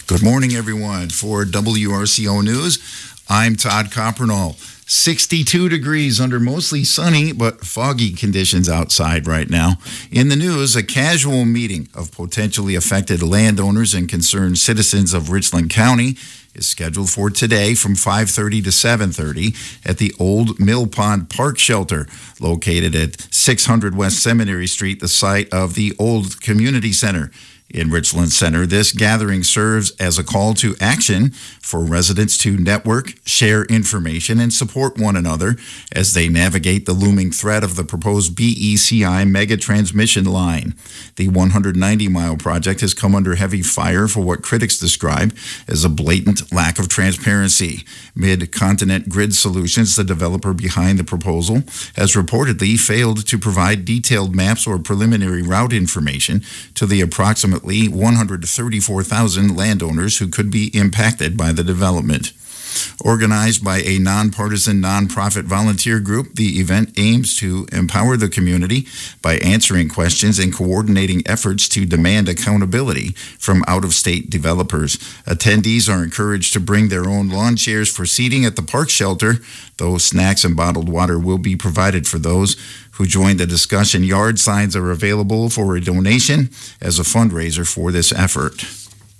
Good morning, everyone. For WRCO News, I'm Todd Coppernall. 62 degrees under mostly sunny but foggy conditions outside right now. In the news, a casual meeting of potentially affected landowners and concerned citizens of Richland County is scheduled for today from 5:30 to 7:30 at the Old Mill Pond Park Shelter, located at 600 West Seminary Street, the site of the old community center in Richland Center. This gathering serves as a call to action for residents to network, share information, and support one another as they navigate the looming threat of the proposed BECI mega transmission line. The 190-mile project has come under heavy fire for what critics describe as a blatant lack of transparency. Mid-Continent Grid Solutions, the developer behind the proposal, has reportedly failed to provide detailed maps or preliminary route information to the approximately 134,000 landowners who could be impacted by the development. Organized by a nonpartisan nonprofit volunteer group, the event aims to empower the community by answering questions and coordinating efforts to demand accountability from out-of-state developers. Attendees are encouraged to bring their own lawn chairs for seating at the park shelter, though snacks and bottled water will be provided for those who join the discussion. Yard signs are available for a donation as a fundraiser for this effort.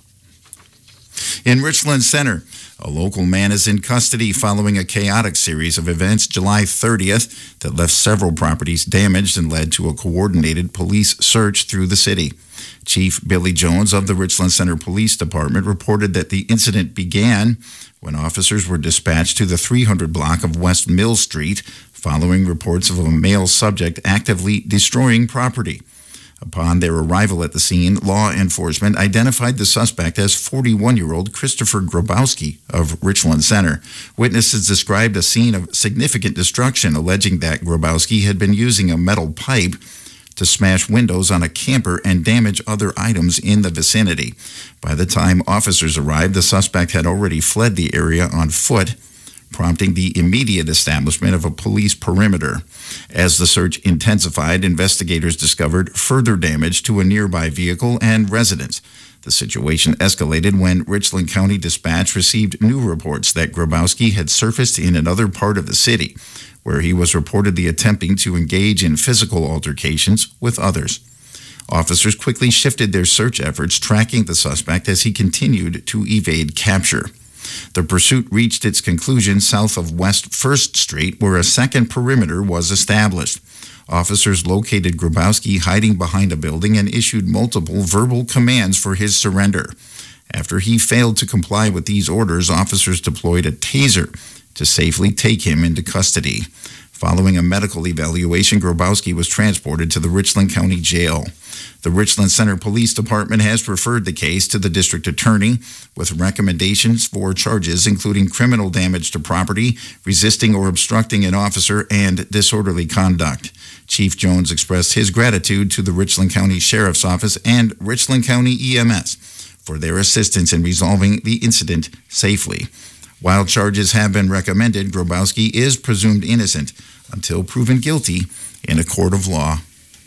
In Richland Center, a local man is in custody following a chaotic series of events July 30th that left several properties damaged and led to a coordinated police search through the city. Chief Billy Jones of the Richland Center Police Department reported that the incident began when officers were dispatched to the 300 block of West Mill Street following reports of a male subject actively destroying property. Upon their arrival at the scene, law enforcement identified the suspect as 41-year-old Christopher Grabowski of Richland Center. Witnesses described a scene of significant destruction, alleging that Grabowski had been using a metal pipe to smash windows on a camper and damage other items in the vicinity. By the time officers arrived, the suspect had already fled the area on foot, prompting the immediate establishment of a police perimeter. As the search intensified, investigators discovered further damage to a nearby vehicle and residence. The situation escalated when Richland County Dispatch received new reports that Grabowski had surfaced in another part of the city, where he was reportedly attempting to engage in physical altercations with others. Officers quickly shifted their search efforts, tracking the suspect as he continued to evade capture. The pursuit reached its conclusion south of West 1st Street, where a second perimeter was established. Officers located Grabowski hiding behind a building and issued multiple verbal commands for his surrender. After he failed to comply with these orders, officers deployed a taser to safely take him into custody. Following a medical evaluation, Grabowski was transported to the Richland County Jail. The Richland Center Police Department has referred the case to the district attorney with recommendations for charges including criminal damage to property, resisting or obstructing an officer, and disorderly conduct. Chief Jones expressed his gratitude to the Richland County Sheriff's Office and Richland County EMS for their assistance in resolving the incident safely. While charges have been recommended, Grabowski is presumed innocent until proven guilty in a court of law.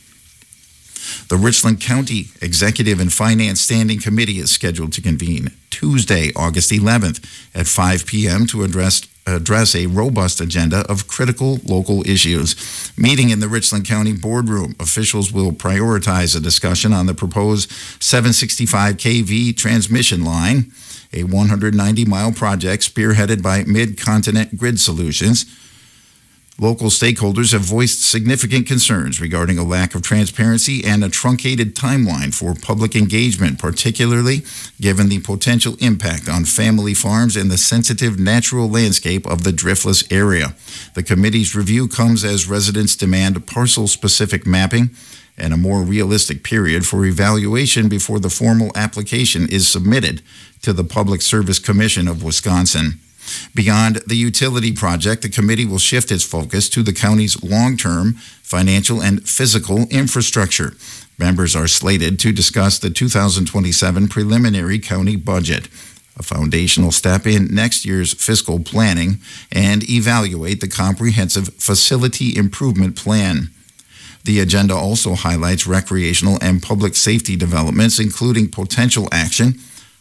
The Richland County Executive and Finance Standing Committee is scheduled to convene Tuesday, August 11th at 5 p.m. to address a robust agenda of critical local issues. Meeting in the Richland County boardroom, officials will prioritize a discussion on the proposed 765 kV transmission line, a 190-mile project spearheaded by Mid-Continent Grid Solutions. Local stakeholders have voiced significant concerns regarding a lack of transparency and a truncated timeline for public engagement, particularly given the potential impact on family farms and the sensitive natural landscape of the Driftless area. The committee's review comes as residents demand parcel-specific mapping and a more realistic period for evaluation before the formal application is submitted to the Public Service Commission of Wisconsin. Beyond the utility project, the committee will shift its focus to the county's long-term financial and physical infrastructure. Members are slated to discuss the 2027 preliminary county budget, a foundational step in next year's fiscal planning, and evaluate the comprehensive facility improvement plan. The agenda also highlights recreational and public safety developments, including potential action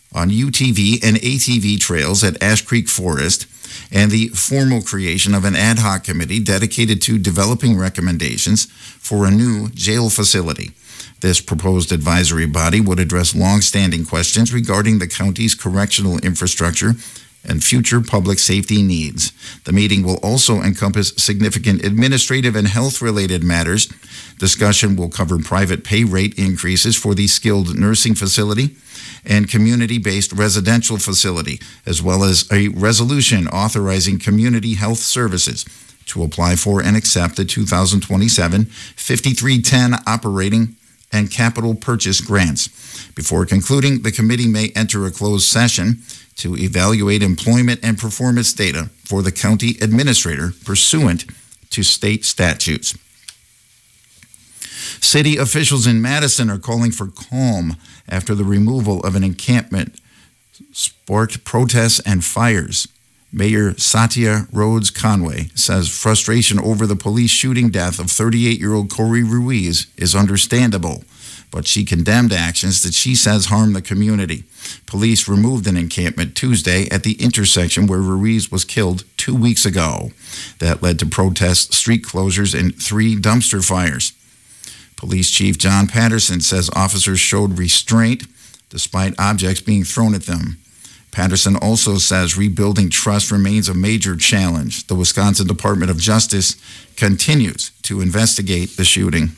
on UTV and ATV trails at Ash Creek Forest, and the formal creation of an ad hoc committee dedicated to developing recommendations for a new jail facility. This proposed advisory body would address long-standing questions regarding the county's correctional infrastructure and future public safety needs. The meeting will also encompass significant administrative and health-related matters. Discussion will cover private pay rate increases for the skilled nursing facility and community-based residential facility, as well as a resolution authorizing community health services to apply for and accept the 2027 5310 operating and capital purchase grants. Before concluding, the committee may enter a closed session to evaluate employment and performance data for the county administrator pursuant to state statutes. City officials in Madison are calling for calm after the removal of an encampment sparked protests and fires. Mayor Satya Rhodes Conway says frustration over the police shooting death of 38-year-old Corey Ruiz is understandable, but she condemned actions that she says harm the community. Police removed an encampment Tuesday at the intersection where Ruiz was killed 2 weeks ago. That led to protests, street closures, and 3 dumpster fires. Police Chief John Patterson says officers showed restraint despite objects being thrown at them. Patterson also says rebuilding trust remains a major challenge. The Wisconsin Department of Justice continues to investigate the shooting.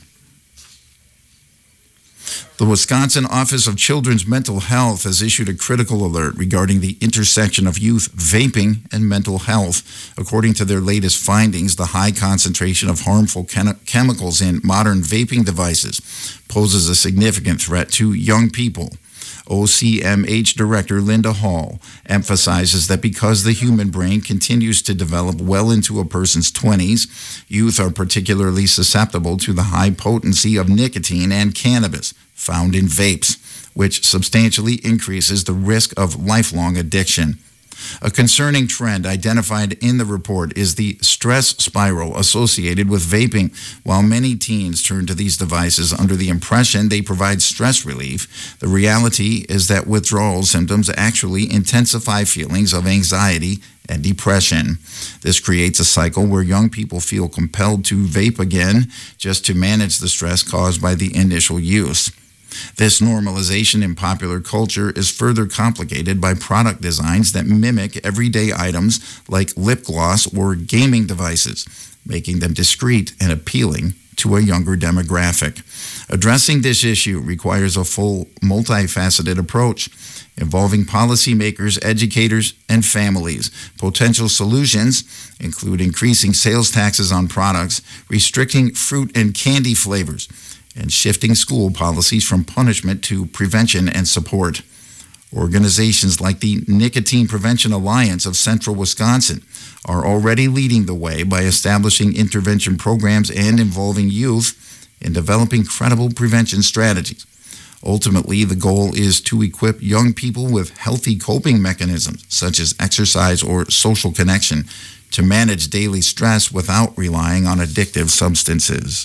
The Wisconsin Office of Children's Mental Health has issued a critical alert regarding the intersection of youth vaping and mental health. According to their latest findings, the high concentration of harmful chemicals in modern vaping devices poses a significant threat to young people. OCMH Director Linda Hall emphasizes that because the human brain continues to develop well into a person's 20s, youth are particularly susceptible to the high potency of nicotine and cannabis found in vapes, which substantially increases the risk of lifelong addiction. A concerning trend identified in the report is the stress spiral associated with vaping. While many teens turn to these devices under the impression they provide stress relief, the reality is that withdrawal symptoms actually intensify feelings of anxiety and depression. This creates a cycle where young people feel compelled to vape again just to manage the stress caused by the initial use. This normalization in popular culture is further complicated by product designs that mimic everyday items like lip gloss or gaming devices, making them discreet and appealing to a younger demographic. Addressing this issue requires a full, multifaceted approach involving policymakers, educators, and families. Potential solutions include increasing sales taxes on products, restricting fruit and candy flavors, and shifting school policies from punishment to prevention and support. Organizations like the Nicotine Prevention Alliance of Central Wisconsin are already leading the way by establishing intervention programs and involving youth in developing credible prevention strategies. Ultimately, the goal is to equip young people with healthy coping mechanisms, such as exercise or social connection, to manage daily stress without relying on addictive substances.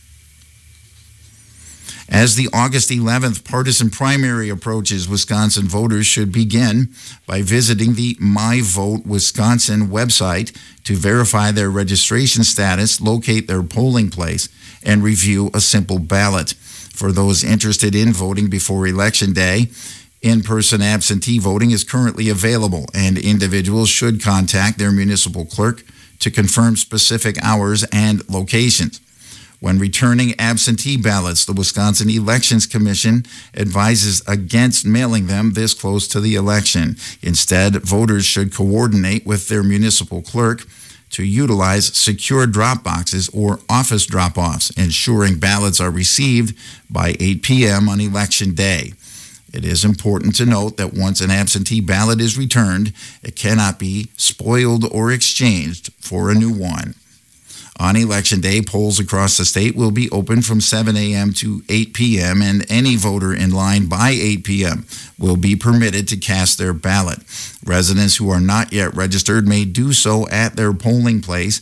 As the August 11th partisan primary approaches, Wisconsin voters should begin by visiting the My Vote Wisconsin website to verify their registration status, locate their polling place, and review a simple ballot. For those interested in voting before Election Day, in-person absentee voting is currently available, and individuals should contact their municipal clerk to confirm specific hours and locations. When returning absentee ballots, the Wisconsin Elections Commission advises against mailing them this close to the election. Instead, voters should coordinate with their municipal clerk to utilize secure drop boxes or office drop-offs, ensuring ballots are received by 8 p.m. on Election Day. It is important to note that once an absentee ballot is returned, it cannot be spoiled or exchanged for a new one. On Election Day, polls across the state will be open from 7 a.m. to 8 p.m., and any voter in line by 8 p.m. will be permitted to cast their ballot. Residents who are not yet registered may do so at their polling place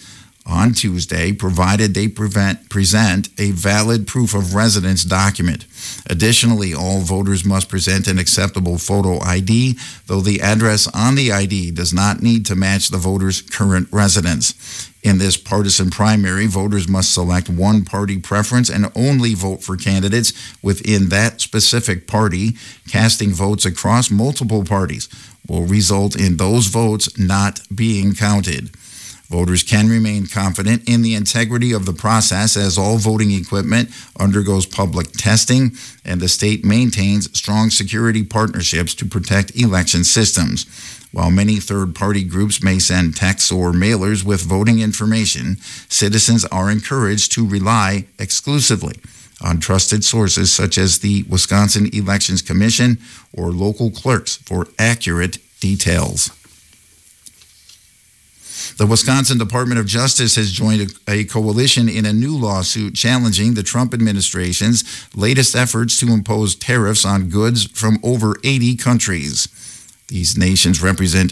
on Tuesday, provided they present a valid proof of residence document. Additionally, all voters must present an acceptable photo ID, though the address on the ID does not need to match the voter's current residence. In this partisan primary, voters must select one party preference and only vote for candidates within that specific party. Casting votes across multiple parties will result in those votes not being counted. Voters can remain confident in the integrity of the process as all voting equipment undergoes public testing and the state maintains strong security partnerships to protect election systems. While many third-party groups may send texts or mailers with voting information, citizens are encouraged to rely exclusively on trusted sources such as the Wisconsin Elections Commission or local clerks for accurate details. The Wisconsin Department of Justice has joined a coalition in a new lawsuit challenging the Trump administration's latest efforts to impose tariffs on goods from over 80 countries. These nations represent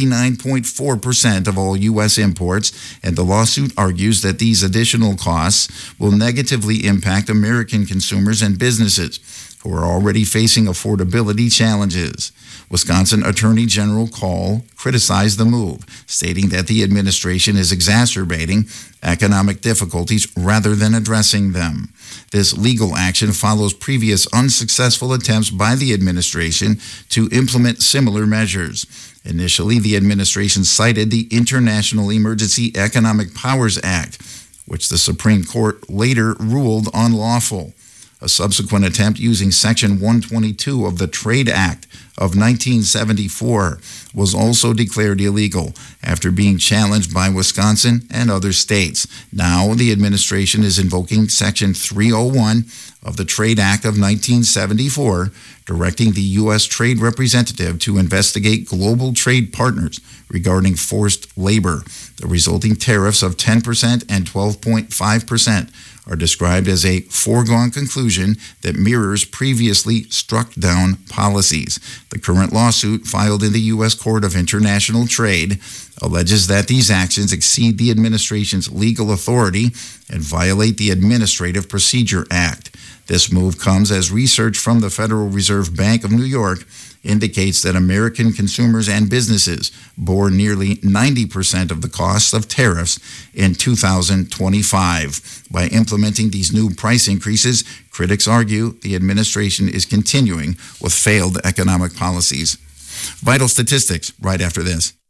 99.4% of all U.S. imports, and the lawsuit argues that these additional costs will negatively impact American consumers and businesses who are already facing affordability challenges. Wisconsin Attorney General Call criticized the move, stating that the administration is exacerbating economic difficulties rather than addressing them. This legal action follows previous unsuccessful attempts by the administration to implement similar measures. Initially, the administration cited the International Emergency Economic Powers Act, which the Supreme Court later ruled unlawful. A subsequent attempt using Section 122 of the Trade Act of 1974 was also declared illegal after being challenged by Wisconsin and other states. Now, the administration is invoking Section 301 of the Trade Act of 1974, directing the U.S. Trade Representative to investigate global trade partners regarding forced labor. The resulting tariffs of 10% and 12.5% are described as a foregone conclusion that mirrors previously struck down policies. The current lawsuit filed in the U.S. Court of International Trade alleges that these actions exceed the administration's legal authority and violate the Administrative Procedure Act. This move comes as research from the Federal Reserve Bank of New York indicates that American consumers and businesses bore nearly 90% of the costs of tariffs in 2025. By implementing these new price increases, critics argue the administration is continuing with failed economic policies. Vital statistics right after this.